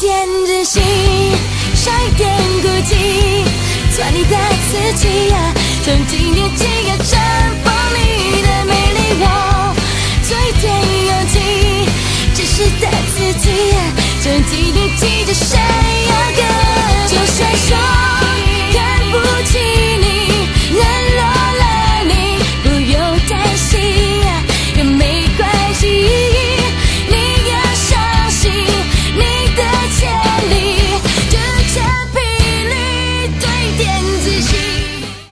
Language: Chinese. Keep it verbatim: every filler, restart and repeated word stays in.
点真心，少一点孤寂，做你的自己呀，从今天起要。